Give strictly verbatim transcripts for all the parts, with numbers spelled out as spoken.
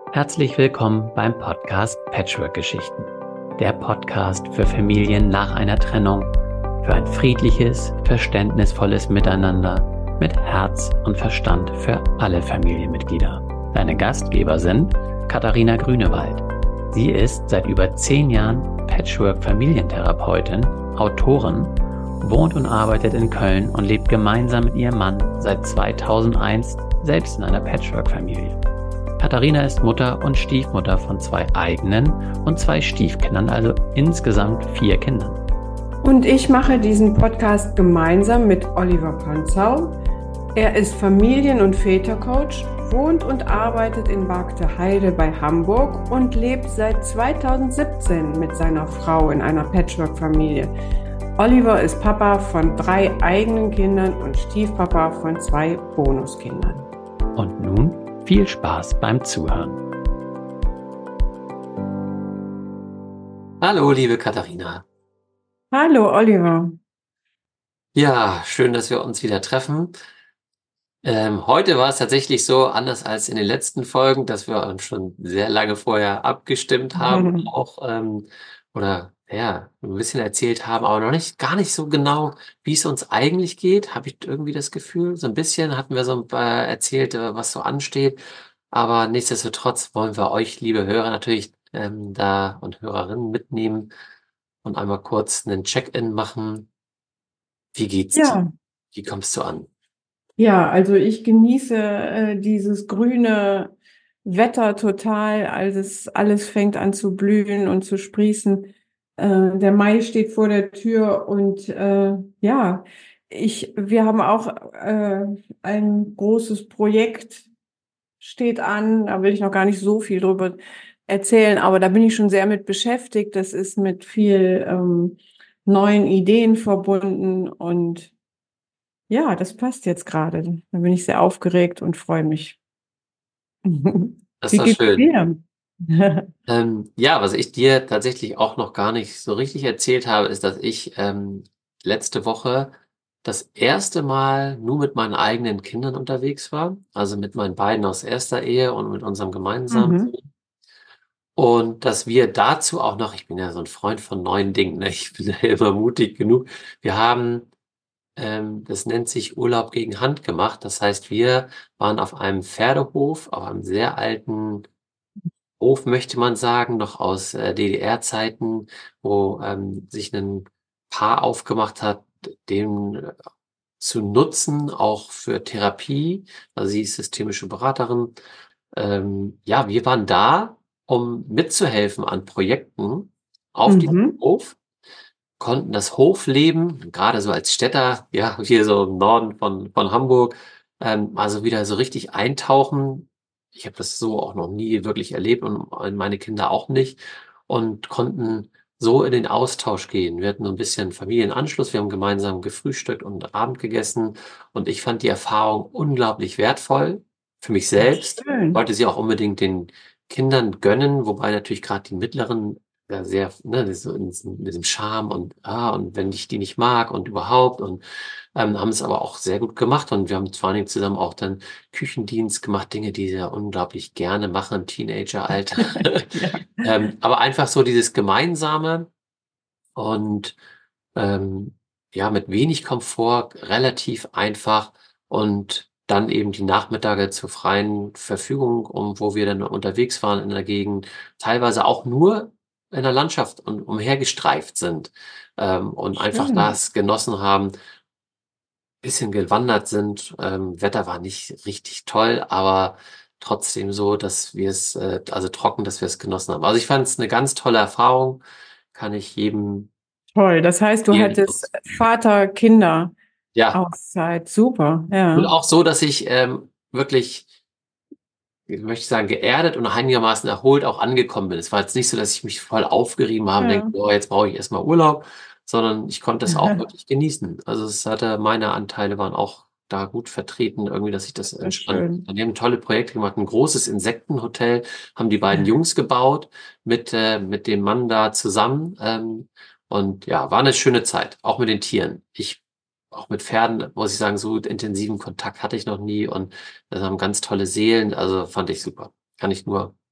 Herzlich willkommen beim Podcast Patchwork-Geschichten. Der Podcast für Familien nach einer Trennung, für ein friedliches, verständnisvolles Miteinander mit Herz und Verstand für alle Familienmitglieder. Deine Gastgeber sind Katharina Grünewald. Sie ist seit über zehn Jahren Patchwork-Familientherapeutin, Autorin, wohnt und arbeitet in Köln und lebt gemeinsam mit ihrem Mann seit zweitausendeins selbst in einer Patchwork-Familie. Katharina ist Mutter und Stiefmutter von zwei eigenen und zwei Stiefkindern, also insgesamt vier Kindern. Und ich mache diesen Podcast gemeinsam mit Oliver Panzau. Er ist Familien- und Vätercoach, wohnt und arbeitet in Bargteheide bei Hamburg und lebt seit zweitausendsiebzehn mit seiner Frau in einer Patchwork-Familie. Oliver ist Papa von drei eigenen Kindern und Stiefpapa von zwei Bonuskindern. Und nun viel Spaß beim Zuhören. Hallo, liebe Katharina. Hallo, Oliver. Ja, schön, dass wir uns wieder treffen. Ähm, heute war es tatsächlich so, anders als in den letzten Folgen, dass wir uns schon sehr lange vorher abgestimmt haben, Mhm. auch ähm, oder ja, ein bisschen erzählt haben, aber noch nicht, gar nicht so genau, wie es uns eigentlich geht, habe ich irgendwie das Gefühl. So ein bisschen hatten wir so ein paar erzählt, äh, was so ansteht. Aber nichtsdestotrotz wollen wir euch, liebe Hörer, natürlich ähm, da und Hörerinnen mitnehmen und einmal kurz einen Check-in machen. Wie geht's dir? Ja, Wie kommst du an? ja, also ich genieße äh, dieses grüne Wetter total, als es alles fängt an zu blühen und zu sprießen. Äh, der Mai steht vor der Tür und äh, ja, ich, wir haben auch äh, ein großes Projekt steht an. Da will ich noch gar nicht so viel drüber erzählen, aber da bin ich schon sehr mit beschäftigt. Das ist mit viel ähm, neuen Ideen verbunden und ja, das passt jetzt gerade. Da bin ich sehr aufgeregt und freue mich. Das ist Wie doch geht's schön. dir? Ähm, ja, was ich dir tatsächlich auch noch gar nicht so richtig erzählt habe, ist, dass ich ähm, letzte Woche das erste Mal nur mit meinen eigenen Kindern unterwegs war, also mit meinen beiden aus erster Ehe und mit unserem gemeinsamen Mhm. Sohn. Und dass wir dazu auch noch, ich bin ja so ein Freund von neuen Dingen, ne? Ich bin ja immer mutig genug. Wir haben, ähm, das nennt sich Urlaub gegen Hand gemacht. Das heißt, wir waren auf einem Pferdehof, auf einem sehr alten Hof, möchte man sagen, noch aus äh, D D R-Zeiten, wo ähm, sich ein Paar aufgemacht hat, den äh, zu nutzen, auch für Therapie. Also sie ist systemische Beraterin. Ähm, ja, wir waren da, um mitzuhelfen an Projekten auf diesem Mhm. Hof, konnten das Hofleben, gerade so als Städter, ja, hier so im Norden von, von Hamburg, ähm, also wieder so richtig eintauchen. Ich habe das so auch noch nie wirklich erlebt und meine Kinder auch nicht und konnten so in den Austausch gehen. Wir hatten so ein bisschen Familienanschluss, wir haben gemeinsam gefrühstückt und Abend gegessen und ich fand die Erfahrung unglaublich wertvoll für mich selbst. Schön. Wollte sie auch unbedingt den Kindern gönnen, wobei natürlich gerade die mittleren ja sehr, ne, so in diesem, mit diesem Charme und ah, und wenn ich die nicht mag und überhaupt und ähm, haben es aber auch sehr gut gemacht und wir haben vor allen Dingen zusammen auch dann Küchendienst gemacht, Dinge, die sie ja unglaublich gerne machen im Teenageralter. Ja, ähm, aber einfach so dieses Gemeinsame und ähm, ja, mit wenig Komfort, relativ einfach und dann eben die Nachmittage zur freien Verfügung, um wo wir dann unterwegs waren in der Gegend, teilweise auch nur in der Landschaft und umhergestreift sind, ähm, und einfach schön. das genossen haben, bisschen gewandert sind. Ähm, Wetter war nicht richtig toll, aber trotzdem so, dass wir es, äh, also trocken, dass wir es genossen haben. Also ich fand es eine ganz tolle Erfahrung, kann ich jedem Toll. Das heißt, du empfehlen. hattest Vater-Kinder-Auszeit. Ja, Super, und ja. auch so, dass ich ähm, wirklich, ich möchte sagen, geerdet und einigermaßen erholt auch angekommen bin. Es war jetzt nicht so, dass ich mich voll aufgerieben habe und denke, Ja. oh, jetzt brauche ich erstmal Urlaub, sondern ich konnte es auch wirklich genießen. Also es hatte, meine Anteile waren auch da gut vertreten, irgendwie, dass ich das Sehr entspannt. schön. Wir haben tolle Projekte gemacht, ein großes Insektenhotel haben die beiden Jungs gebaut mit, äh, mit dem Mann da zusammen. Ähm, und ja, war eine schöne Zeit, auch mit den Tieren. Ich auch mit Pferden, muss ich sagen, so intensiven Kontakt hatte ich noch nie und das haben ganz tolle Seelen, also fand ich super. Kann ich nur.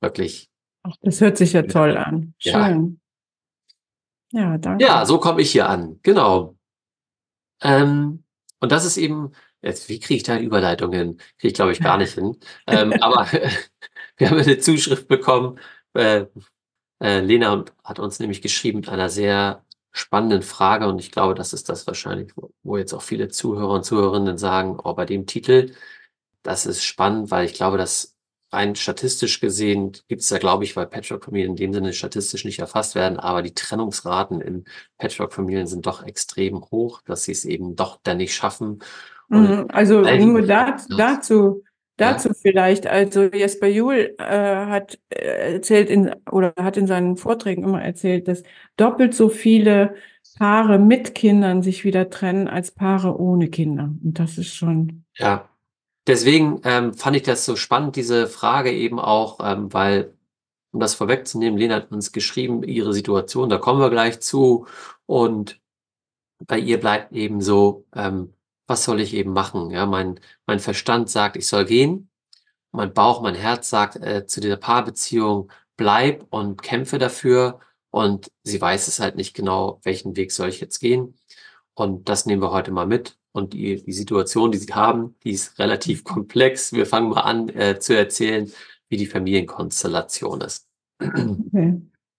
wirklich. Ach, das hört sich ja toll an. Ja. Schön. Ja, danke. Ja, so komme ich hier an. Genau. Ähm, und das ist eben, jetzt, wie kriege ich da eine Überleitung hin? Kriege ich, glaube ich, gar nicht hin. Ähm, aber wir haben eine Zuschrift bekommen. Äh, äh, Lena hat uns nämlich geschrieben mit einer sehr spannenden Frage. Und ich glaube, das ist das wahrscheinlich, wo, wo jetzt auch viele Zuhörer und Zuhörerinnen sagen, oh, bei dem Titel, das ist spannend, weil ich glaube, dass rein statistisch gesehen gibt es da, glaube ich, weil Patchwork-Familien in dem Sinne statistisch nicht erfasst werden, aber die Trennungsraten in Patchwork-Familien sind doch extrem hoch, dass sie es eben doch dann nicht schaffen. Und Mhm, Also all die nur da, ja, dazu, ja, dazu vielleicht. Also Jesper Juhl äh, hat äh, erzählt in oder hat in seinen Vorträgen immer erzählt, dass doppelt so viele Paare mit Kindern sich wieder trennen als Paare ohne Kinder. Und das ist schon. ja. Deswegen ähm, fand ich das so spannend, diese Frage eben auch, ähm, weil, um das vorwegzunehmen, Lena hat uns geschrieben, ihre Situation, da kommen wir gleich zu. Und bei ihr bleibt eben so, ähm, was soll ich eben machen? Ja, mein, mein Verstand sagt, ich soll gehen. Mein Bauch, mein Herz sagt äh, zu dieser Paarbeziehung, bleib und kämpfe dafür. Und sie weiß es halt nicht genau, welchen Weg soll ich jetzt gehen. Und das nehmen wir heute mal mit. Und die, die Situation, die sie haben, die ist relativ komplex. Wir fangen mal an äh, zu erzählen, wie die Familienkonstellation ist. Okay.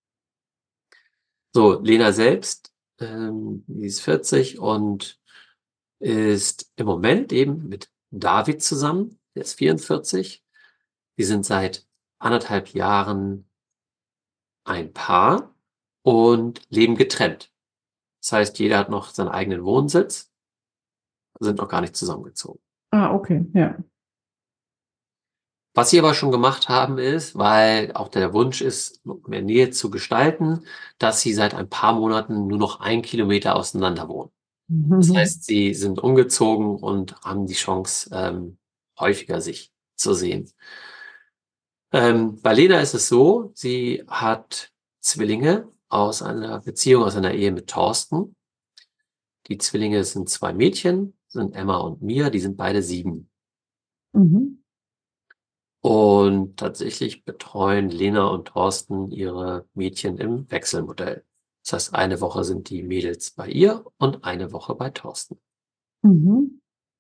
So, Lena selbst, ähm, die ist vierzig und ist im Moment eben mit David zusammen. Der ist vierundvierzig. Die sind seit anderthalb Jahren ein Paar und leben getrennt. Das heißt, jeder hat noch seinen eigenen Wohnsitz, sind noch gar nicht zusammengezogen. Ah, okay, ja. Was sie aber schon gemacht haben ist, weil auch der Wunsch ist, mehr Nähe zu gestalten, dass sie seit ein paar Monaten nur noch ein Kilometer auseinander wohnen. Das Mhm. heißt, sie sind umgezogen und haben die Chance, ähm, häufiger sich zu sehen. Ähm, bei Lena ist es so, sie hat Zwillinge aus einer Beziehung, aus einer Ehe mit Thorsten. Die Zwillinge sind zwei Mädchen, sind Emma und Mia, die sind beide sieben. Mhm. Und tatsächlich betreuen Lena und Thorsten ihre Mädchen im Wechselmodell. Das heißt, eine Woche sind die Mädels bei ihr und eine Woche bei Thorsten. Mhm.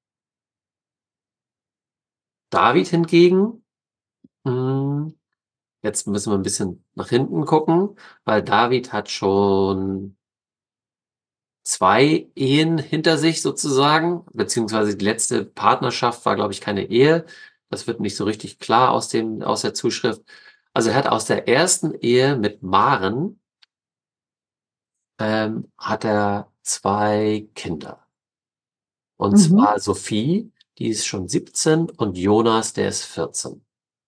David hingegen, mh, jetzt müssen wir ein bisschen nach hinten gucken, weil David hat schon zwei Ehen hinter sich sozusagen, beziehungsweise die letzte Partnerschaft war, glaube ich, keine Ehe. Das wird nicht so richtig klar aus dem, aus der Zuschrift. Also er hat aus der ersten Ehe mit Maren, ähm, hat er zwei Kinder. Und Mhm. zwar Sophie, die ist schon siebzehn, und Jonas, der ist vierzehn.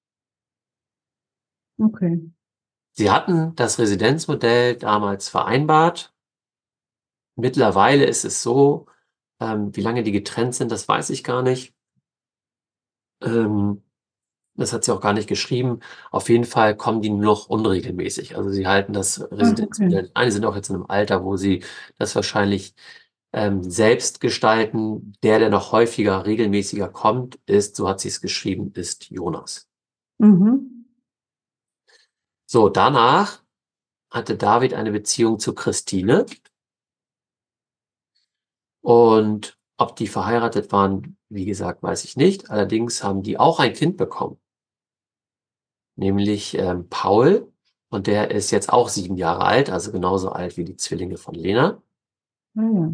Okay. Sie hatten das Residenzmodell damals vereinbart. Mittlerweile ist es so, ähm, wie lange die getrennt sind, das weiß ich gar nicht. Ähm, das hat sie auch gar nicht geschrieben. Auf jeden Fall kommen die nur noch unregelmäßig. Also sie halten das Ah, okay. Residenzmodell ein. Die sind auch jetzt in einem Alter, wo sie das wahrscheinlich ähm, selbst gestalten. Der, der noch häufiger, regelmäßiger kommt, ist, so hat sie es geschrieben, ist Jonas. Mhm. So, danach hatte David eine Beziehung zu Christine. Und ob die verheiratet waren, wie gesagt, weiß ich nicht. Allerdings haben die auch ein Kind bekommen, nämlich ähm, Paul. Und der ist jetzt auch sieben Jahre alt, also genauso alt wie die Zwillinge von Lena. Ah, ja.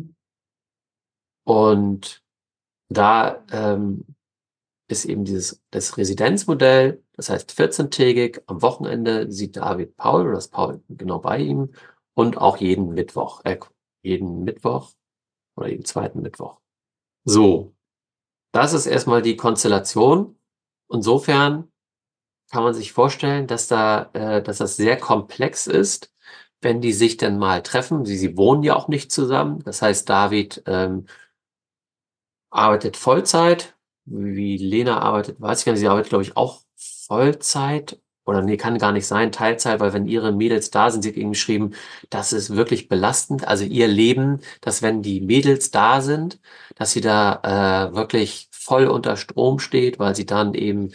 Und da ähm, ist eben dieses das Residenzmodell, das heißt vierzehntägig. Am Wochenende sieht David Paul oder ist Paul genau bei ihm und auch jeden Mittwoch, äh, jeden Mittwoch oder jeden zweiten Mittwoch. So, das ist erstmal die Konstellation. Insofern kann man sich vorstellen, dass da, äh, dass das sehr komplex ist, wenn die sich dann mal treffen. Sie, sie wohnen ja auch nicht zusammen. Das heißt, David ähm, arbeitet Vollzeit. Wie Lena arbeitet, weiß ich gar nicht. Sie arbeitet, glaube ich, auch Vollzeit. Oder nee, kann gar nicht sein, Teilzeit, weil wenn ihre Mädels da sind, sie hat eben geschrieben, das ist wirklich belastend. Also ihr Leben, dass wenn die Mädels da sind, dass sie da äh, wirklich voll unter Strom steht, weil sie dann eben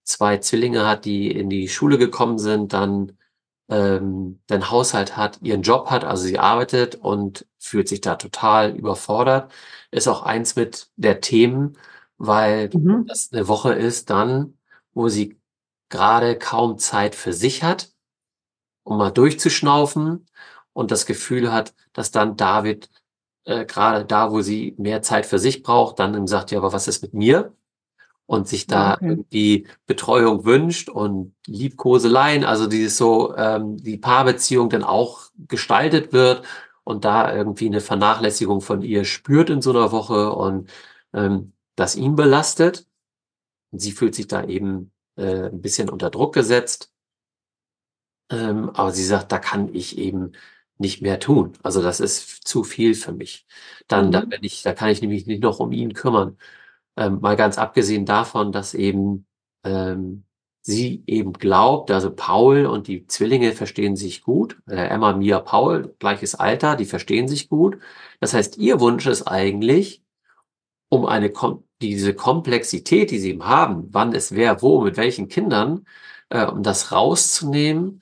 zwei Zwillinge hat, die in die Schule gekommen sind, dann ähm, den Haushalt hat, ihren Job hat, also sie arbeitet und fühlt sich da total überfordert. Ist auch eins mit der Themen, weil Mhm. das eine Woche ist dann, wo sie gerade kaum Zeit für sich hat, um mal durchzuschnaufen und das Gefühl hat, dass dann David äh, gerade da, wo sie mehr Zeit für sich braucht, dann ihm sagt, ja, aber was ist mit mir? Und sich Ah, da okay. irgendwie Betreuung wünscht und Liebkoseleien, also dieses so, ähm, die Paarbeziehung dann auch gestaltet wird und da irgendwie eine Vernachlässigung von ihr spürt in so einer Woche und ähm, das ihn belastet. Und sie fühlt sich da eben äh, ein bisschen unter Druck gesetzt. Ähm, aber sie sagt, da kann ich eben nicht mehr tun. Also das ist zu viel für mich. Dann, da Mhm. bin ich, da kann ich nämlich nicht noch um ihn kümmern. Ähm, mal ganz abgesehen davon, dass eben ähm, sie eben glaubt, also Paul und die Zwillinge verstehen sich gut. Äh, Emma, Mia, Paul, gleiches Alter, die verstehen sich gut. Das heißt, ihr Wunsch ist eigentlich, um eine Kom diese Komplexität, die sie eben haben, wann ist wer wo, mit welchen Kindern, äh, um das rauszunehmen,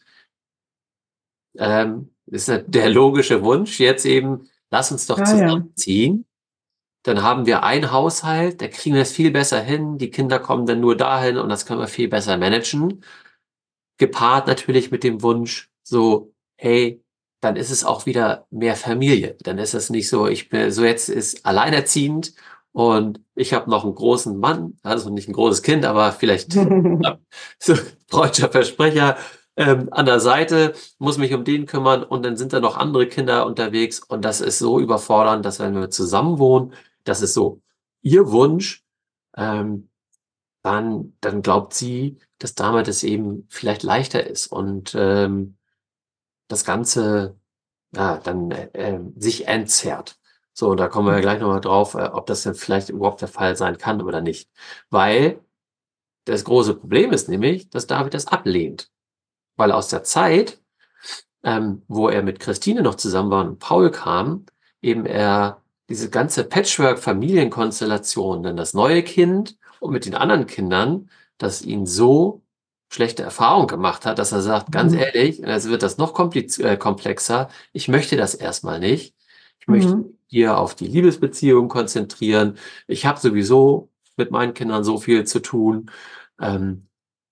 ähm, ist ja der logische Wunsch jetzt eben, lass uns doch Ah ja. zusammenziehen. Dann haben wir einen Haushalt, da kriegen wir es viel besser hin. Die Kinder kommen dann nur dahin und das können wir viel besser managen. Gepaart natürlich mit dem Wunsch, so, hey, dann ist es auch wieder mehr Familie. Dann ist es nicht so, ich bin so jetzt ist alleinerziehend und ich habe noch einen großen Mann, also nicht ein großes Kind, aber vielleicht ja, so freudscher Versprecher ähm, an der Seite, muss mich um den kümmern und dann sind da noch andere Kinder unterwegs und das ist so überfordernd, dass wenn wir zusammen wohnen, das ist so ihr Wunsch, ähm, dann, dann glaubt sie, dass damit es eben vielleicht leichter ist und ähm, das Ganze ja, dann äh, ähm, sich entzerrt. So, da kommen wir ja gleich nochmal drauf, äh, ob das denn vielleicht überhaupt der Fall sein kann oder nicht. Weil das große Problem ist nämlich, dass David das ablehnt. Weil aus der Zeit, ähm, wo er mit Christine noch zusammen war und Paul kam, eben er diese ganze Patchwork-Familienkonstellation, dann das neue Kind und mit den anderen Kindern, dass ihn so schlechte Erfahrung gemacht hat, dass er sagt, ganz Mhm. ehrlich, es wird das noch kompliz äh, komplexer, ich möchte das erstmal nicht. Ich möchte Mhm. hier auf die Liebesbeziehung konzentrieren. Ich habe sowieso mit meinen Kindern so viel zu tun. Ähm,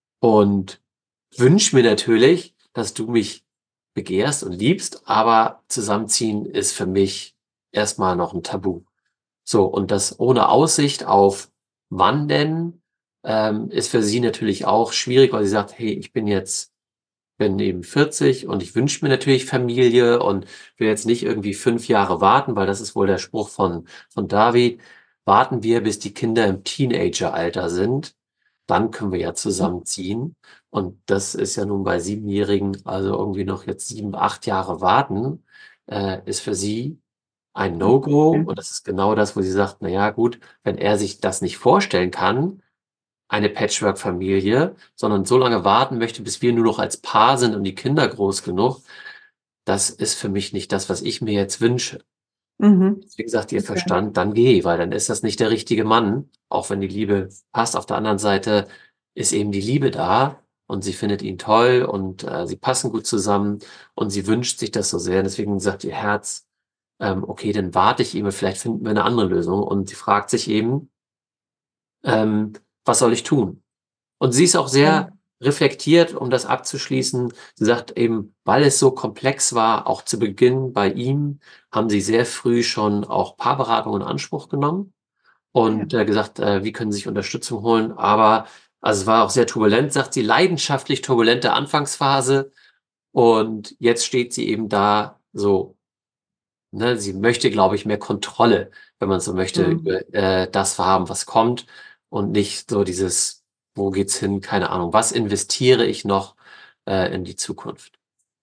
und wünsche mir natürlich, dass du mich begehrst und liebst, aber zusammenziehen ist für mich erstmal noch ein Tabu. So, und das ohne Aussicht auf wann denn, ähm, ist für sie natürlich auch schwierig, weil sie sagt, hey, ich bin jetzt, bin eben vierzig und ich wünsche mir natürlich Familie und will jetzt nicht irgendwie fünf Jahre warten, weil das ist wohl der Spruch von, von David. Warten wir, bis die Kinder im Teenageralter sind, dann können wir ja zusammenziehen. Und das ist ja nun bei Siebenjährigen, also irgendwie noch jetzt sieben, acht Jahre warten, äh, ist für sie ein No-Go. Ja. Und das ist genau das, wo sie sagt, na ja, gut, wenn er sich das nicht vorstellen kann, eine Patchwork-Familie, sondern so lange warten möchte, bis wir nur noch als Paar sind und die Kinder groß genug, das ist für mich nicht das, was ich mir jetzt wünsche. Mhm. Wie gesagt, ihr Okay. Verstand, dann geh, weil dann ist das nicht der richtige Mann, auch wenn die Liebe passt. Auf der anderen Seite ist eben die Liebe da und sie findet ihn toll und äh, sie passen gut zusammen und sie wünscht sich das so sehr. Deswegen sagt ihr Herz, ähm, okay, dann warte ich eben, vielleicht finden wir eine andere Lösung. Und sie fragt sich eben, ähm, was soll ich tun? Und sie ist auch Ja. sehr reflektiert, um das abzuschließen. Sie sagt eben, weil es so komplex war, auch zu Beginn bei ihm, haben sie sehr früh schon auch Paarberatung in Anspruch genommen Ah ja. und äh, gesagt, äh, wie können sie sich Unterstützung holen. Aber also es war auch sehr turbulent, sagt sie, leidenschaftlich turbulente Anfangsphase. Und jetzt steht sie eben da so, ne, sie möchte, glaube ich, mehr Kontrolle, wenn man so möchte, Mhm. über äh, das haben, was kommt und nicht so dieses, wo geht's hin, keine Ahnung, was investiere ich noch äh, in die Zukunft.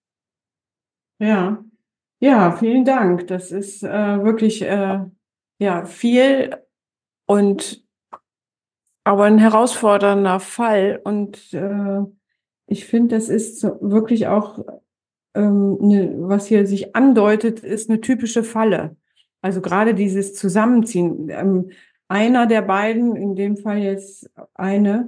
Ja. Ja, vielen Dank. Das ist äh, wirklich äh, ja viel und aber ein herausfordernder Fall. Und äh, ich finde, das ist so wirklich auch, ähm, ne, was hier sich andeutet, ist eine typische Falle. Also gerade dieses Zusammenziehen. Ähm, einer der beiden, in dem Fall jetzt eine,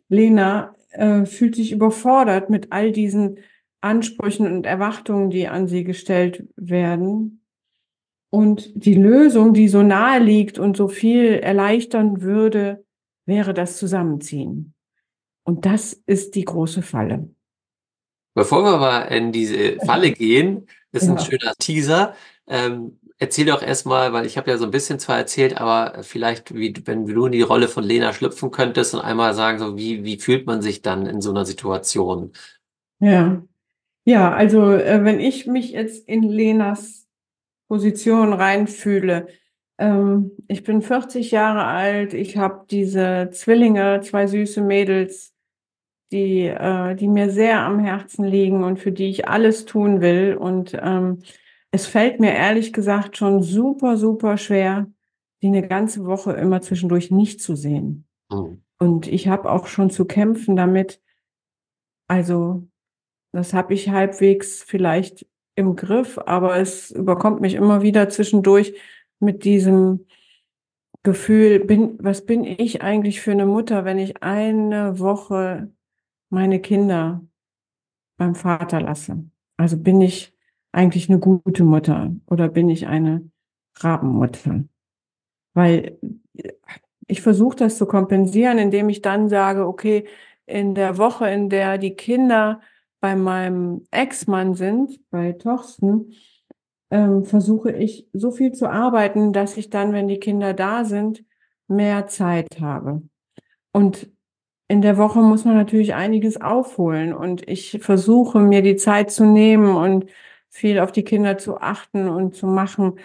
Lena äh, fühlt sich überfordert mit all diesen Ansprüchen und Erwartungen, die an sie gestellt werden. Und die Lösung, die so nahe liegt und so viel erleichtern würde, wäre das Zusammenziehen. Und das ist die große Falle. Bevor wir mal in diese Falle gehen, ist ein Ja. schöner Teaser. Ähm, erzähl doch erstmal, weil ich habe ja so ein bisschen zwar erzählt, aber vielleicht, wie, wenn du in die Rolle von Lena schlüpfen könntest und einmal sagen, so wie, wie fühlt man sich dann in so einer Situation? Ja, ja, also äh, wenn ich mich jetzt in Lenas Position reinfühle, ähm, ich bin vierzig Jahre alt, ich habe diese Zwillinge, zwei süße Mädels, die, äh, die mir sehr am Herzen liegen und für die ich alles tun will. Und ähm, es fällt mir ehrlich gesagt schon super, super schwer, die eine ganze Woche immer zwischendurch nicht zu sehen. Hm. Und ich habe auch schon zu kämpfen damit. Also das habe ich halbwegs vielleicht im Griff, aber es überkommt mich immer wieder zwischendurch mit diesem Gefühl, bin, was bin ich eigentlich für eine Mutter, wenn ich eine Woche meine Kinder beim Vater lasse? Also bin ich eigentlich eine gute Mutter oder bin ich eine Rabenmutter? Weil ich versuche das zu kompensieren, indem ich dann sage, okay, in der Woche, in der die Kinder bei meinem Ex-Mann sind, bei Torsten, ähm, versuche ich so viel zu arbeiten, dass ich dann, wenn die Kinder da sind, mehr Zeit habe. Und in der Woche muss man natürlich einiges aufholen und ich versuche mir die Zeit zu nehmen und viel auf die Kinder zu achten und zu machen.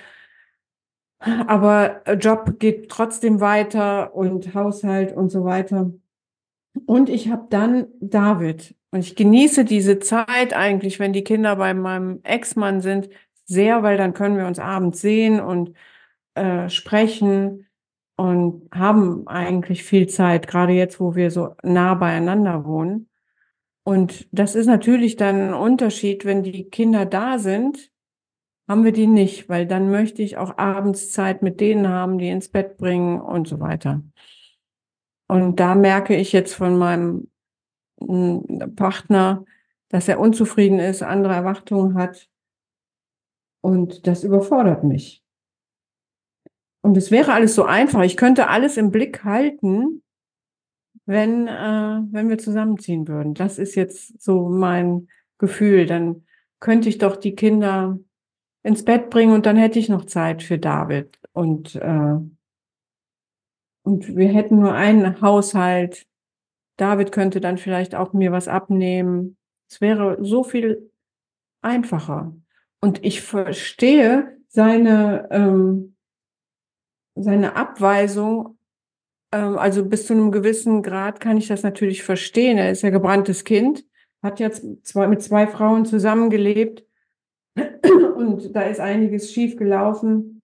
Aber Job geht trotzdem weiter und Haushalt und so weiter. Und ich habe dann David. Und ich genieße diese Zeit eigentlich, wenn die Kinder bei meinem Ex-Mann sind, sehr, weil dann können wir uns abends sehen und äh, sprechen und haben eigentlich viel Zeit, gerade jetzt, wo wir so nah beieinander wohnen. Und das ist natürlich dann ein Unterschied, wenn die Kinder da sind, haben wir die nicht, weil dann möchte ich auch abends Zeit mit denen haben, die ins Bett bringen und so weiter. Und da merke ich jetzt von meinem mm, Partner, dass er unzufrieden ist, andere Erwartungen hat und das überfordert mich. Und es wäre alles so einfach. Ich könnte alles im Blick halten, wenn, äh, wenn wir zusammenziehen würden. Das ist jetzt so mein Gefühl. Dann könnte ich doch die Kinder ins Bett bringen und dann hätte ich noch Zeit für David. Und, äh, und wir hätten nur einen Haushalt. David könnte dann vielleicht auch mir was abnehmen. Es wäre so viel einfacher. Und ich verstehe seine, ähm, seine Abweisung. Ähm, also bis zu einem gewissen Grad kann ich das natürlich verstehen. Er ist ja gebranntes Kind, hat jetzt zwei, mit zwei Frauen zusammengelebt und da ist einiges schief gelaufen.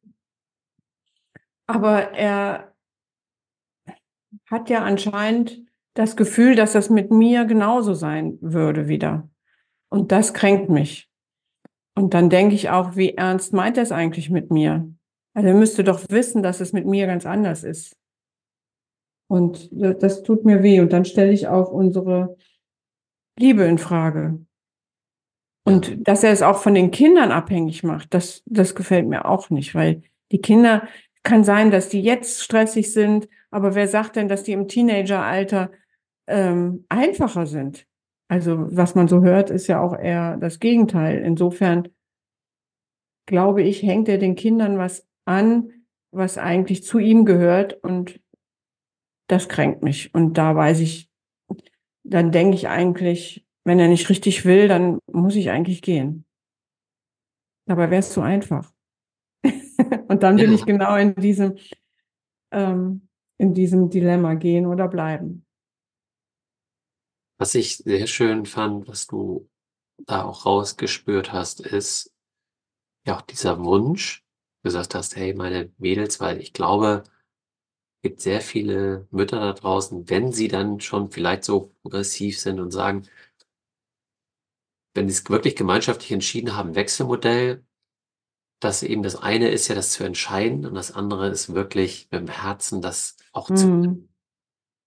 Aber er hat ja anscheinend das Gefühl, dass das mit mir genauso sein würde wieder. Und das kränkt mich. Und dann denke ich auch, wie ernst meint er es eigentlich mit mir? Also er müsste doch wissen, dass es mit mir ganz anders ist. Und das tut mir weh. Und dann stelle ich auch unsere Liebe in Frage. Und Ja. dass er es auch von den Kindern abhängig macht, das, das gefällt mir auch nicht, weil die Kinder, kann sein, dass die jetzt stressig sind, aber wer sagt denn, dass die im Teenageralter ähm, einfacher sind? Also was man so hört, ist ja auch eher das Gegenteil. Insofern glaube ich, hängt er den Kindern was an, was eigentlich zu ihm gehört und das kränkt mich. Und da weiß ich, dann denke ich eigentlich, wenn er nicht richtig will, dann muss ich eigentlich gehen. Dabei wäre es zu einfach. Und dann will Ja. ich genau in diesem, ähm, in diesem Dilemma gehen oder bleiben. Was ich sehr schön fand, was du da auch rausgespürt hast, ist ja auch dieser Wunsch, du gesagt hast, hey, meine Mädels, weil ich glaube, es gibt sehr viele Mütter da draußen, wenn sie dann schon vielleicht so progressiv sind und sagen, wenn sie es wirklich gemeinschaftlich entschieden haben, Wechselmodell, dass eben das eine ist ja das zu entscheiden und das andere ist wirklich mit dem Herzen das auch zu. Mhm.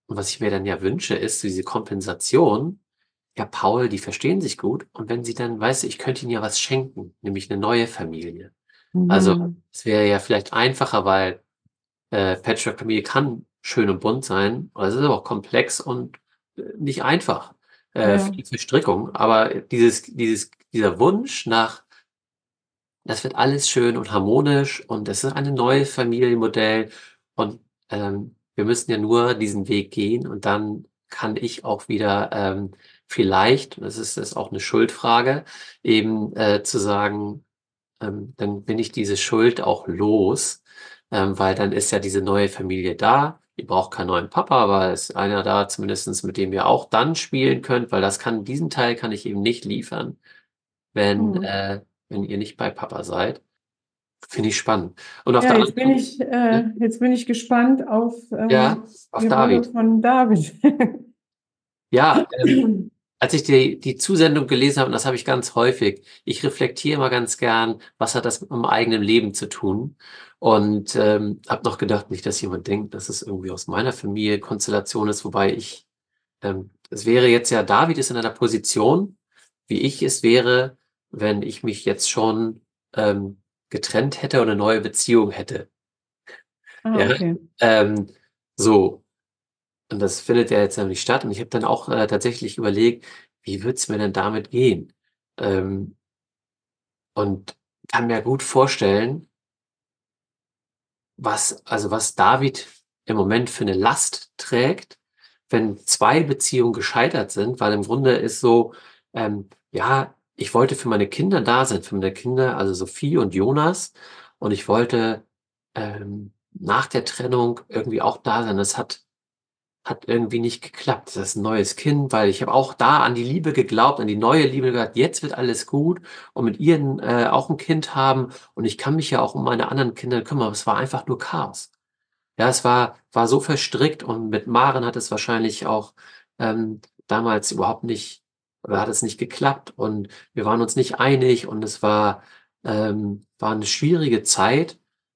Und was ich mir dann ja wünsche, ist diese Kompensation. Ja, Paul, die verstehen sich gut. Und wenn sie dann, weißt du, ich könnte ihnen ja was schenken, nämlich eine neue Familie. Also Mhm. es wäre ja vielleicht einfacher, weil äh, Patchwork-Familie kann schön und bunt sein, aber es ist aber auch komplex und äh, nicht einfach. Äh, Ja. viel Verstrickung. Aber dieses, dieses, dieser Wunsch nach, das wird alles schön und harmonisch und es ist ein neues Familienmodell und ähm, wir müssen ja nur diesen Weg gehen und dann kann ich auch wieder ähm, vielleicht, und das ist, das ist auch eine Schuldfrage, eben äh, zu sagen, ähm, dann bin ich diese Schuld auch los, ähm, weil dann ist ja diese neue Familie da. Ihr braucht keinen neuen Papa, aber es ist einer da zumindestens, mit dem ihr auch dann spielen könnt, weil das kann, diesen Teil kann ich eben nicht liefern, wenn, Mhm. äh, wenn ihr nicht bei Papa seid. Finde ich spannend. Und auf Ja, der jetzt bin anderen, ich, äh, jetzt bin ich gespannt auf ja, ähm, auf die Rolle David. von David. Ja, ähm, als ich die, die Zusendung gelesen habe, und das habe ich ganz häufig, ich reflektiere immer ganz gern, was hat das mit meinem eigenen Leben zu tun? Und ähm, habe noch gedacht, nicht, dass jemand denkt, dass es irgendwie aus meiner Familie Konstellation ist, wobei ich, ähm, es wäre jetzt ja, David ist in einer Position, wie ich es wäre, wenn ich mich jetzt schon ähm, getrennt hätte oder eine neue Beziehung hätte. Ah, Ja, okay. ähm, so. Und das findet ja jetzt nämlich statt. Und ich habe dann auch äh, tatsächlich überlegt, wie wird's mir denn damit gehen? Ähm, und kann mir gut vorstellen, was, also was David im Moment für eine Last trägt, wenn zwei Beziehungen gescheitert sind, weil im Grunde ist so, ähm, ja, ich wollte für meine Kinder da sein, für meine Kinder, also Sophie und Jonas, und ich wollte ähm, nach der Trennung irgendwie auch da sein. Das hat Hat irgendwie nicht geklappt. Das ist ein neues Kind, weil ich habe auch da an die Liebe geglaubt, an die neue Liebe gesagt, jetzt wird alles gut und mit ihr 'n äh, auch ein Kind haben und ich kann mich ja auch um meine anderen Kinder kümmern, aber es war einfach nur Chaos. Ja, es war war so verstrickt und mit Maren hat es wahrscheinlich auch, ähm, damals überhaupt nicht oder hat es nicht geklappt und wir waren uns nicht einig und es war ähm, war eine schwierige Zeit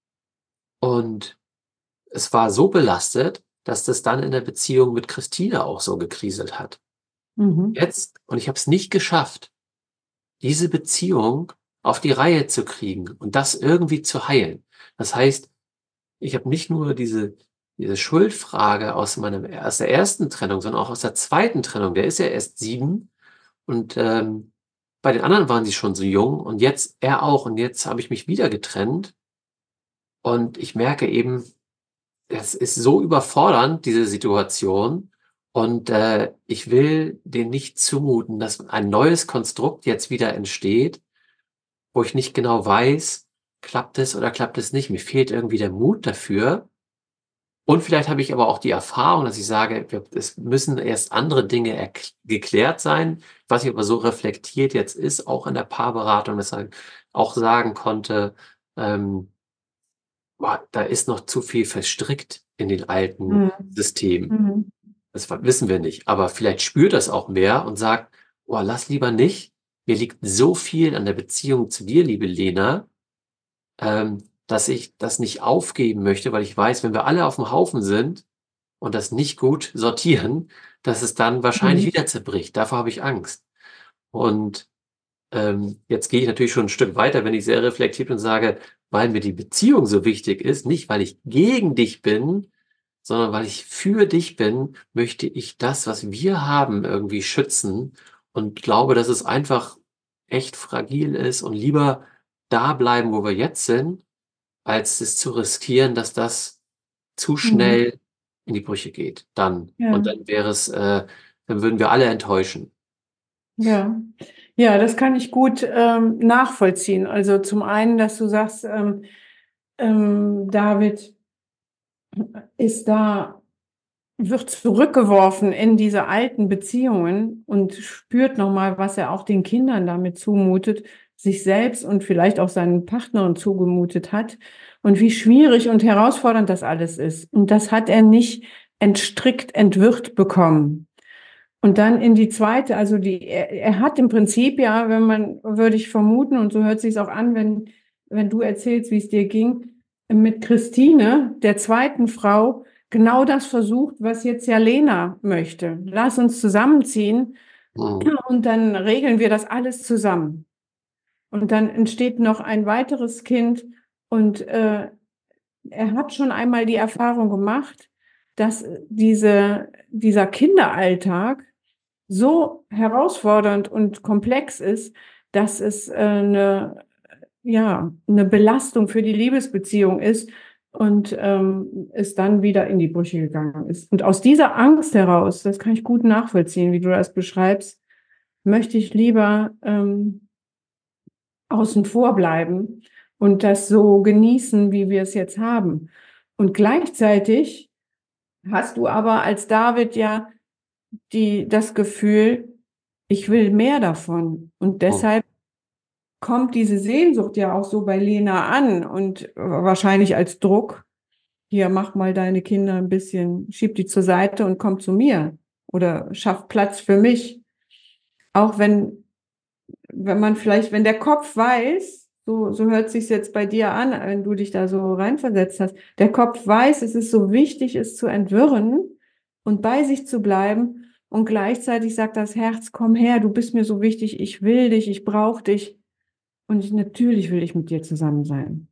und es war so belastet, dass das dann in der Beziehung mit Christine auch so gekriselt hat. Mhm. Jetzt und ich habe es nicht geschafft, diese Beziehung auf die Reihe zu kriegen und das irgendwie zu heilen. Das heißt, ich habe nicht nur diese diese Schuldfrage aus meinem aus der ersten Trennung, sondern auch aus der zweiten Trennung. Der ist ja erst sieben und, ähm, bei den anderen waren sie schon so jung und jetzt er auch und jetzt habe ich mich wieder getrennt und ich merke eben, es ist so überfordernd, diese Situation. Und äh, ich will denen nicht zumuten, dass ein neues Konstrukt jetzt wieder entsteht, wo ich nicht genau weiß, klappt es oder klappt es nicht. Mir fehlt irgendwie der Mut dafür. Und vielleicht habe ich aber auch die Erfahrung, dass ich sage, wir, es müssen erst andere Dinge erk- geklärt sein. Was ich aber so reflektiert jetzt ist, auch in der Paarberatung, dass ich auch sagen konnte, ähm, boah, da ist noch zu viel verstrickt in den alten Mhm. Systemen. Mhm. Das wa- wissen wir nicht. Aber vielleicht spürt das auch mehr und sagt, boah, lass lieber nicht. Mir liegt so viel an der Beziehung zu dir, liebe Lena, ähm, dass ich das nicht aufgeben möchte, weil ich weiß, wenn wir alle auf dem Haufen sind und das nicht gut sortieren, dass es dann wahrscheinlich Mhm. wieder zerbricht. Davor habe ich Angst. Und ähm, jetzt gehe ich natürlich schon ein Stück weiter, wenn ich sehr reflektiert und sage, weil mir die Beziehung so wichtig ist, nicht weil ich gegen dich bin, sondern weil ich für dich bin, möchte ich das, was wir haben, irgendwie schützen und glaube, dass es einfach echt fragil ist und lieber da bleiben, wo wir jetzt sind, als es zu riskieren, dass das zu Mhm. schnell in die Brüche geht. Dann. Und Ja, dann wäre es, äh, dann würden wir alle enttäuschen. ja. Ja, das kann ich gut ähm, nachvollziehen. Also zum einen, dass du sagst, ähm, ähm, David ist da, wird zurückgeworfen in diese alten Beziehungen und spürt nochmal, was er auch den Kindern damit zumutet, sich selbst und vielleicht auch seinen Partnern zugemutet hat und wie schwierig und herausfordernd das alles ist. Und das hat er nicht entstrickt, entwirrt bekommen. Und dann in die zweite, also die, er, er hat im Prinzip ja, wenn man, würde ich vermuten, und so hört sich es auch an, wenn, wenn du erzählst, wie es dir ging, mit Christine, der zweiten Frau, genau das versucht, was jetzt ja Lena möchte. Lass uns zusammenziehen Mhm. und dann regeln wir das alles zusammen. Und dann entsteht noch ein weiteres Kind und äh, er hat schon einmal die Erfahrung gemacht, dass diese, dieser Kinderalltag so herausfordernd und komplex ist, dass es äh, eine, ja, eine Belastung für die Liebesbeziehung ist und ähm, es dann wieder in die Brüche gegangen ist. Und aus dieser Angst heraus, das kann ich gut nachvollziehen, wie du das beschreibst, möchte ich lieber ähm, außen vor bleiben und das so genießen, wie wir es jetzt haben. Und gleichzeitig hast du aber als David ja die, das Gefühl, ich will mehr davon. Und Mhm. deshalb kommt diese Sehnsucht ja auch so bei Lena an und wahrscheinlich als Druck. Hier, mach mal deine Kinder ein bisschen, schieb die zur Seite und komm zu mir. Oder schaff Platz für mich. Auch wenn, wenn man vielleicht, wenn der Kopf weiß, so, so hört sich's jetzt bei dir an, wenn du dich da so reinversetzt hast, der Kopf weiß, es ist so wichtig, es zu entwirren und bei sich zu bleiben. Und gleichzeitig sagt das Herz, komm her, du bist mir so wichtig, ich will dich, ich brauche dich. Und ich, natürlich will ich mit dir zusammen sein.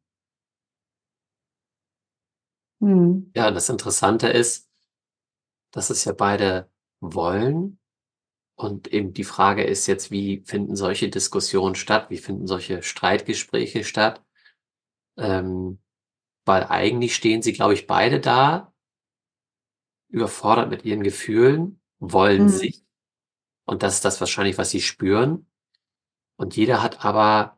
Hm. Ja, das Interessante ist, dass es ja beide wollen. Und eben die Frage ist jetzt, wie finden solche Diskussionen statt? Wie finden solche Streitgespräche statt? Ähm, weil eigentlich stehen sie, glaube ich, beide da, überfordert mit ihren Gefühlen, wollen Hm. sich. Und das ist das wahrscheinlich, was sie spüren. Und jeder hat aber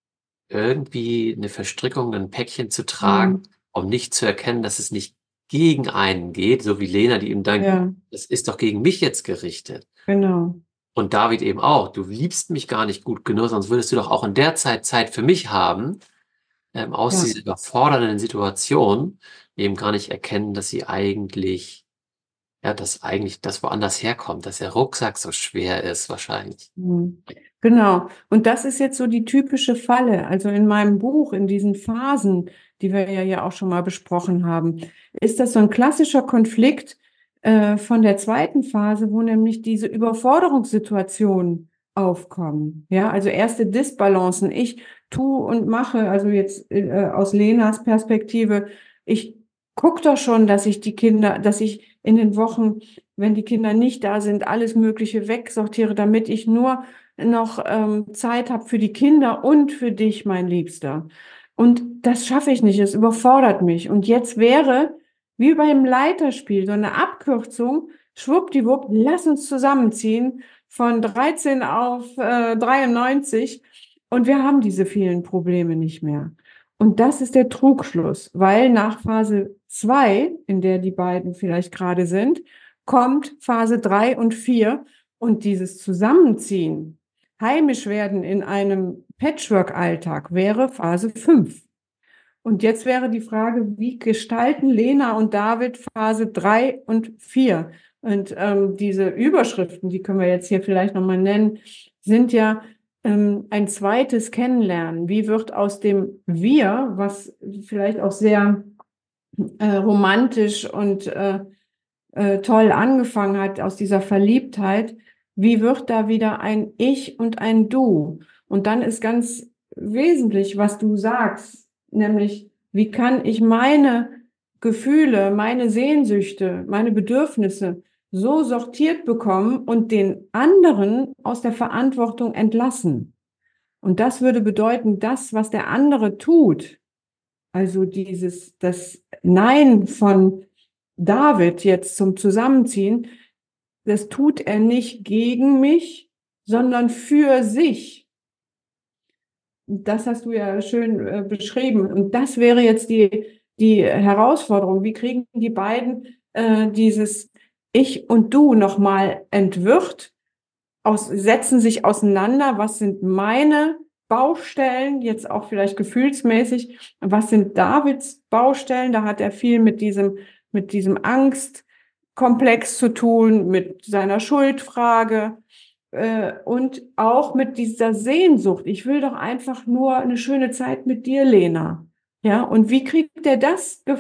irgendwie eine Verstrickung, ein Päckchen zu tragen, Hm. um nicht zu erkennen, dass es nicht gegen einen geht, so wie Lena, die ihm denkt, Ja, es ist doch gegen mich jetzt gerichtet. genau. Und David eben auch, du liebst mich gar nicht gut genug, sonst würdest du doch auch in der Zeit Zeit für mich haben. Ähm, aus Ja. dieser überfordernden Situation eben gar nicht erkennen, dass sie eigentlich, ja, dass eigentlich das woanders herkommt, dass der Rucksack so schwer ist wahrscheinlich. Hm. Genau. Und das ist jetzt so die typische Falle. Also in meinem Buch, in diesen Phasen, die wir ja ja auch schon mal besprochen haben, ist das so ein klassischer Konflikt äh, von der zweiten Phase, wo nämlich diese Überforderungssituationen aufkommen. Ja, also erste Disbalancen. Ich tue und mache, also jetzt äh, aus Lenas Perspektive, ich gucke doch schon, dass ich die Kinder, dass ich in den Wochen, wenn die Kinder nicht da sind, alles Mögliche wegsortiere, damit ich nur noch ähm, Zeit habe für die Kinder und für dich, mein Liebster. Und das schaffe ich nicht, es überfordert mich. Und jetzt wäre, wie beim Leiterspiel, so eine Abkürzung, schwuppdiwupp, lass uns zusammenziehen von dreizehn auf äh, dreiundneunzig und wir haben diese vielen Probleme nicht mehr. Und das ist der Trugschluss, weil nach Phase zwei, in der die beiden vielleicht gerade sind, kommt Phase drei und vier und dieses Zusammenziehen, heimisch werden in einem Patchwork-Alltag wäre Phase fünf. Und jetzt wäre die Frage, wie gestalten Lena und David Phase drei und vier? Und ähm, diese Überschriften, die können wir jetzt hier vielleicht nochmal nennen, sind ja ähm, ein zweites Kennenlernen. Wie wird aus dem Wir, was vielleicht auch sehr äh, romantisch und äh, äh, toll angefangen hat, aus dieser Verliebtheit, wie wird da wieder ein Ich und ein Du? Und dann ist ganz wesentlich, was du sagst, nämlich, wie kann ich meine Gefühle, meine Sehnsüchte, meine Bedürfnisse so sortiert bekommen und den anderen aus der Verantwortung entlassen? Und das würde bedeuten, das, was der andere tut, also dieses, das Nein von David jetzt zum Zusammenziehen, das tut er nicht gegen mich, sondern für sich. Das hast du ja schön äh, beschrieben. Und das wäre jetzt die, die Herausforderung. Wie kriegen die beiden äh, dieses Ich und Du nochmal entwirrt, aus, setzen sich auseinander, was sind meine Baustellen, jetzt auch vielleicht gefühlsmäßig, was sind Davids Baustellen, da hat er viel mit diesem, mit diesem Angstkomplex zu tun, mit seiner Schuldfrage äh, und auch mit dieser Sehnsucht. Ich will doch einfach nur eine schöne Zeit mit dir, Lena. Ja, und wie kriegt er das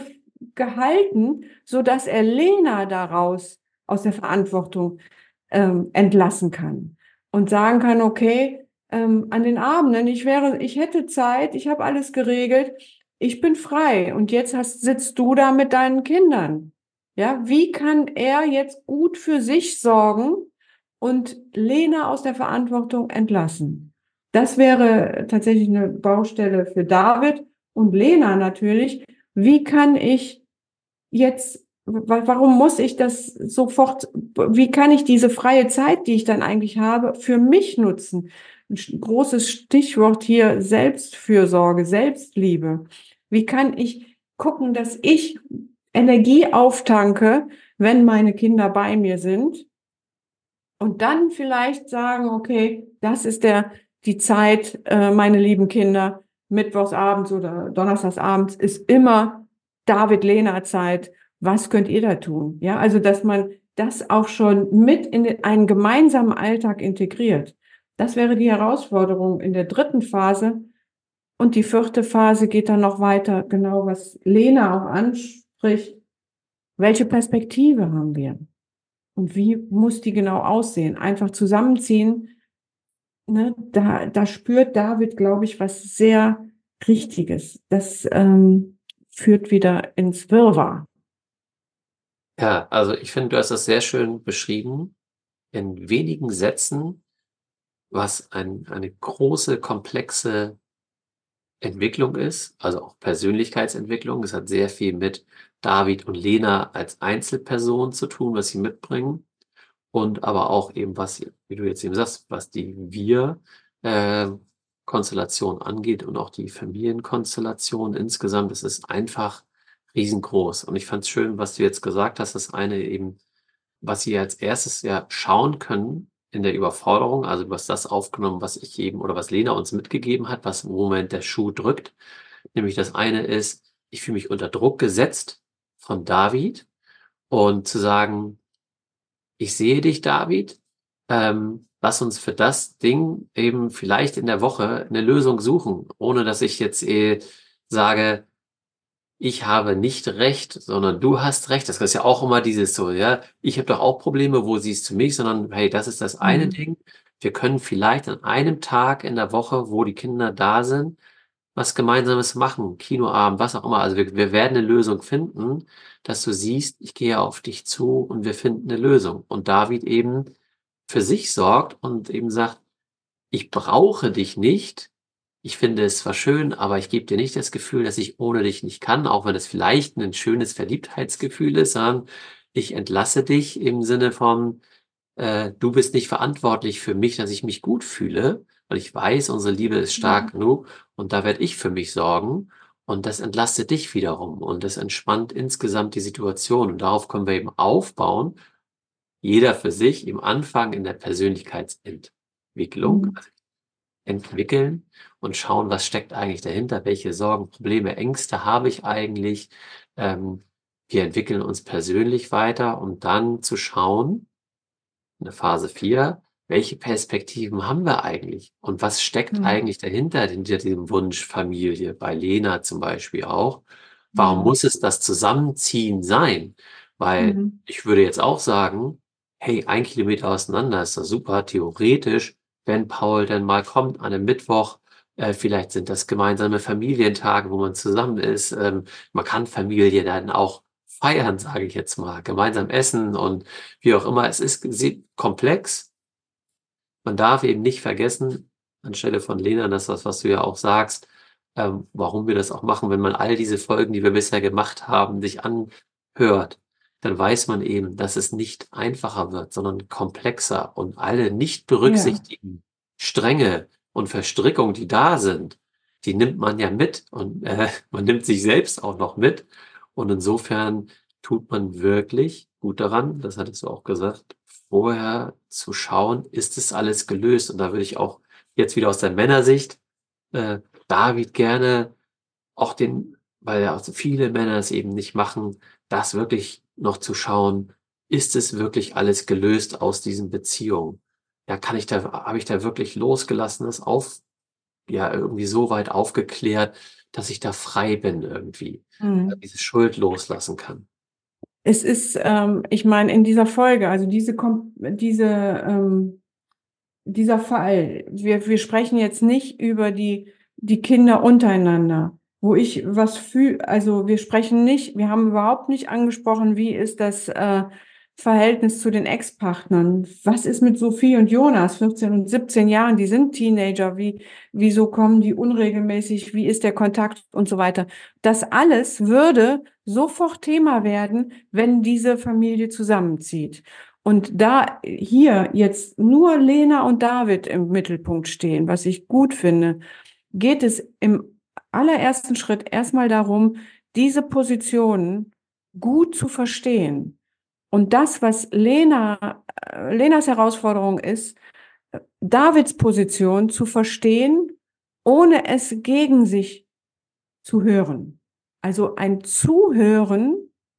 gehalten, so dass er Lena daraus aus der Verantwortung ähm, entlassen kann und sagen kann, okay, ähm, an den Abenden, ich wäre, ich hätte Zeit, ich habe alles geregelt, ich bin frei und jetzt hast, sitzt du da mit deinen Kindern. Ja, wie kann er jetzt gut für sich sorgen und Lena aus der Verantwortung entlassen? Das wäre tatsächlich eine Baustelle für David und Lena natürlich. Wie kann ich jetzt, warum muss ich das sofort, wie kann ich diese freie Zeit, die ich dann eigentlich habe, für mich nutzen? Ein großes Stichwort hier, Selbstfürsorge, Selbstliebe. Wie kann ich gucken, dass ich Energie auftanke, wenn meine Kinder bei mir sind? Und dann vielleicht sagen, okay, das ist der, die Zeit, äh, meine lieben Kinder, mittwochsabends oder donnerstagsabends ist immer David-Lena-Zeit. Was könnt ihr da tun? Ja, also, dass man das auch schon mit in den, einen gemeinsamen Alltag integriert. Das wäre die Herausforderung in der dritten Phase. Und die vierte Phase geht dann noch weiter, genau was Lena auch anspricht. Welche Perspektive haben wir? Und wie muss die genau aussehen? Einfach zusammenziehen, ne? Da, da spürt David, glaube ich, was sehr Richtiges. Das ähm, führt wieder ins Wirrwarr. Ja, also ich finde, du hast das sehr schön beschrieben, in wenigen Sätzen, was ein, eine große, komplexe Entwicklung ist, also auch Persönlichkeitsentwicklung. Es hat sehr viel mit David und Lena als Einzelperson zu tun, was sie mitbringen. Und aber auch eben, was, wie du jetzt eben sagst, was die Wir-Konstellation angeht und auch die Familienkonstellation insgesamt, es ist einfach riesengroß. Und ich fand es schön, was du jetzt gesagt hast, das eine eben, was sie als erstes ja schauen können in der Überforderung, also du hast das aufgenommen, was ich eben oder was Lena uns mitgegeben hat, was im Moment der Schuh drückt. Nämlich das eine ist, ich fühle mich unter Druck gesetzt von David und zu sagen, ich sehe dich, David, ähm, lass uns für das Ding eben vielleicht in der Woche eine Lösung suchen, ohne dass ich jetzt eh sage, ich habe nicht recht, sondern du hast recht. Das ist ja auch immer dieses so, ja, ich habe doch auch Probleme, wo siehst du mich, sondern hey, das ist das eine Mhm. Ding. Wir können vielleicht an einem Tag in der Woche, wo die Kinder da sind, was Gemeinsames machen, Kinoabend, was auch immer. Also wir, wir werden eine Lösung finden, dass du siehst, ich gehe auf dich zu und wir finden eine Lösung. Und David eben für sich sorgt und eben sagt, ich brauche dich nicht. Ich finde es zwar schön, aber ich gebe dir nicht das Gefühl, dass ich ohne dich nicht kann, auch wenn es vielleicht ein schönes Verliebtheitsgefühl ist, sondern ich entlasse dich im Sinne von, äh, du bist nicht verantwortlich für mich, dass ich mich gut fühle, weil ich weiß, unsere Liebe ist stark Mhm. genug und da werde ich für mich sorgen und das entlastet dich wiederum und das entspannt insgesamt die Situation und darauf können wir eben aufbauen, jeder für sich im Anfang in der Persönlichkeitsentwicklung, Mhm. also entwickeln und schauen, was steckt eigentlich dahinter, welche Sorgen, Probleme, Ängste habe ich eigentlich. Ähm, wir entwickeln uns persönlich weiter, um dann zu schauen, in der Phase vier, welche Perspektiven haben wir eigentlich? Und was steckt Mhm. eigentlich dahinter, hinter diesem Wunsch Familie, bei Lena zum Beispiel auch? Warum Ja. muss es das Zusammenziehen sein? Weil Mhm. ich würde jetzt auch sagen, hey, ein Kilometer auseinander ist das super, theoretisch, wenn Paul dann mal kommt an einem Mittwoch, äh, vielleicht sind das gemeinsame Familientage, wo man zusammen ist. Ähm, man kann Familie dann auch feiern, sage ich jetzt mal, gemeinsam essen und wie auch immer. Es ist sie- komplex. Man darf eben nicht vergessen, anstelle von Lena, das ist das, was du ja auch sagst, ähm, warum wir das auch machen, wenn man all diese Folgen, die wir bisher gemacht haben, sich anhört, dann weiß man eben, dass es nicht einfacher wird, sondern komplexer und alle nicht Ja. berücksichtigten Stränge und Verstrickungen, die da sind, die nimmt man ja mit und äh, man nimmt sich selbst auch noch mit. Und insofern tut man wirklich gut daran, das hattest du auch gesagt, vorher zu schauen, ist es alles gelöst? Und da würde ich auch jetzt wieder aus der Männersicht äh, David gerne auch den, weil ja auch so viele Männer es eben nicht machen, das wirklich noch zu schauen, ist es wirklich alles gelöst aus diesen Beziehungen? Ja, kann ich da, habe ich da wirklich Losgelassenes ja irgendwie so weit aufgeklärt, dass ich da frei bin irgendwie, Mhm. diese Schuld loslassen kann. Es ist, ähm, ich meine, in dieser Folge, also diese, Kom- diese, ähm, dieser Fall, wir, wir sprechen jetzt nicht über die, die Kinder untereinander, wo ich was fühle, also wir sprechen nicht, wir haben überhaupt nicht angesprochen, wie ist das äh, Verhältnis zu den Ex-Partnern? Was ist mit Sophie und Jonas, vierzehn und siebzehn Jahren, die sind Teenager, wie, wieso kommen die unregelmäßig, wie ist der Kontakt und so weiter? Das alles würde sofort Thema werden, wenn diese Familie zusammenzieht. Und da hier jetzt nur Lena und David im Mittelpunkt stehen, was ich gut finde, geht es im allerersten Schritt erstmal darum, diese Positionen gut zu verstehen. Und das, was Lena, äh, Lenas Herausforderung ist, Davids Position zu verstehen, ohne es gegen sich zu hören. Also ein Zuhören,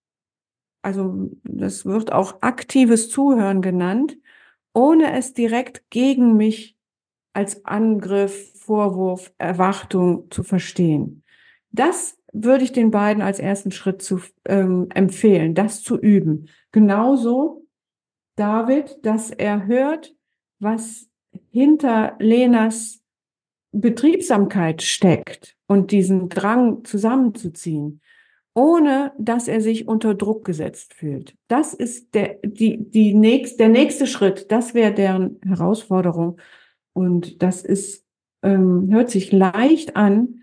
also das wird auch aktives Zuhören genannt, ohne es direkt gegen mich als Angriff, Vorwurf, Erwartung zu verstehen. Das würde ich den beiden als ersten Schritt zu ähm, empfehlen, das zu üben. Genauso David, dass er hört, was hinter Lenas Betriebsamkeit steckt und diesen Drang zusammenzuziehen, ohne dass er sich unter Druck gesetzt fühlt. Das ist der, die, die nächst, der nächste Schritt. Das wäre deren Herausforderung. Und das ist, ähm, hört sich leicht an.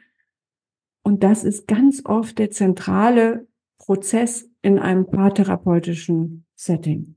Und das ist ganz oft der zentrale Prozess in einem paartherapeutischen Setting.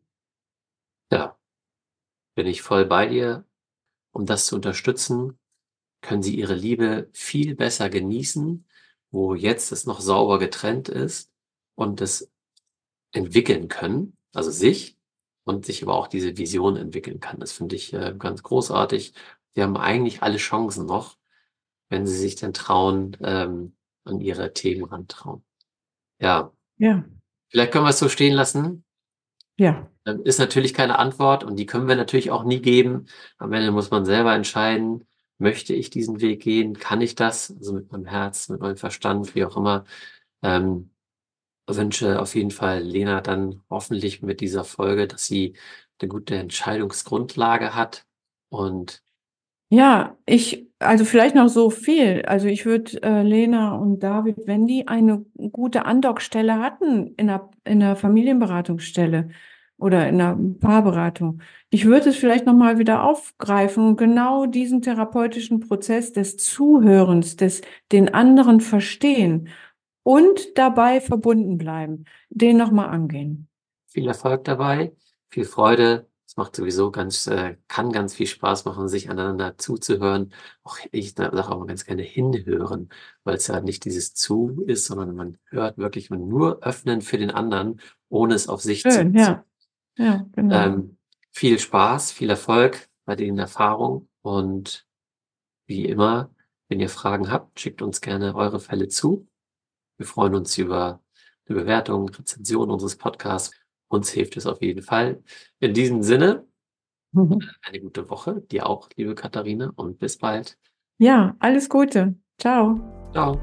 Ja, bin ich voll bei dir. Um das zu unterstützen, können sie ihre Liebe viel besser genießen, wo jetzt es noch sauber getrennt ist und es entwickeln können, also sich und sich aber auch diese Vision entwickeln kann. Das finde ich äh, ganz großartig. Sie haben eigentlich alle Chancen noch, wenn sie sich denn trauen, ähm, an ihre Themen rantrauen. Ja, Ja, vielleicht können wir es so stehen lassen. ja. Ähm, Ist natürlich keine Antwort und die können wir natürlich auch nie geben. Am Ende muss man selber entscheiden, möchte ich diesen Weg gehen? Kann ich das? Also mit meinem Herz, mit meinem Verstand, wie auch immer. Ähm, wünsche auf jeden Fall Lena dann hoffentlich mit dieser Folge, dass sie eine gute Entscheidungsgrundlage hat. Und Ja, ich, also vielleicht noch so viel. Also ich würde äh, Lena und David, wenn die eine gute Andockstelle hatten in einer, in einer Familienberatungsstelle oder in einer Paarberatung, ich würde es vielleicht nochmal wieder aufgreifen und genau diesen therapeutischen Prozess des Zuhörens, des den anderen verstehen und dabei verbunden bleiben, den nochmal angehen. viel Erfolg dabei, viel Freude. Es macht sowieso ganz, äh, kann ganz viel Spaß machen, sich aneinander zuzuhören. Auch ich sage auch mal ganz gerne hinhören, weil es ja nicht dieses Zu ist, sondern man hört wirklich man nur öffnen für den anderen, ohne es auf sich zu Schön, beziehen. ja, ja, genau. Ähm, viel Spaß, viel Erfolg bei den Erfahrungen und wie immer, wenn ihr Fragen habt, schickt uns gerne eure Fälle zu. Wir freuen uns über eine Bewertung, Rezension unseres Podcasts. Uns hilft es auf jeden Fall. In diesem Sinne, eine gute Woche, dir auch, liebe Katharina, und bis bald. Ja, alles Gute. Ciao. Ciao.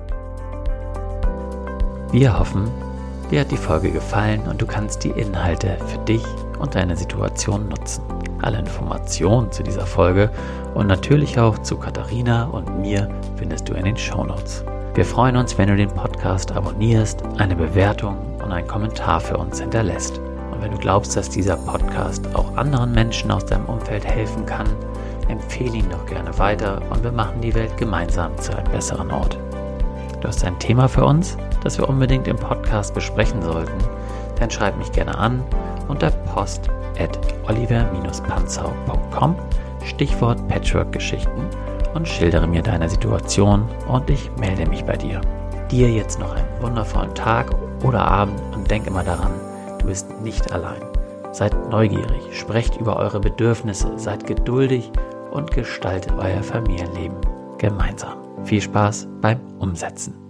Wir hoffen, dir hat die Folge gefallen und du kannst die Inhalte für dich und deine Situation nutzen. Alle Informationen zu dieser Folge und natürlich auch zu Katharina und mir findest du in den Shownotes. Wir freuen uns, wenn du den Podcast abonnierst, eine Bewertung und einen Kommentar für uns hinterlässt. Und wenn du glaubst, dass dieser Podcast auch anderen Menschen aus deinem Umfeld helfen kann, empfehle ihn doch gerne weiter und wir machen die Welt gemeinsam zu einem besseren Ort. Du hast ein Thema für uns, das wir unbedingt im Podcast besprechen sollten, dann schreib mich gerne an unter post at oliver dash panzau punkt com, Stichwort Patchwork-Geschichten und schildere mir deine Situation und ich melde mich bei dir. Dir jetzt noch einen wundervollen Tag oder Abend und denk immer daran, du bist nicht allein. Seid neugierig, sprecht über eure Bedürfnisse, seid geduldig und gestaltet euer Familienleben gemeinsam. Viel Spaß beim Umsetzen.